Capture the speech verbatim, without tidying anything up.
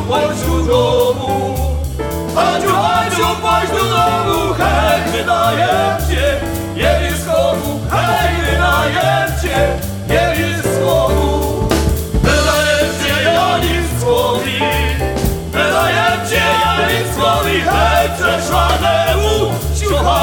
chodź do domu. Hadziu, Hadziu, chodź do domu, hej, wydaję cię, nie wiesz komu, hej, wydaję cię, nie wiesz komu. Wydaję cię, ja nic słowi, wydaję cię, ja nic słowi, hej, przeszłanemu, ciucha.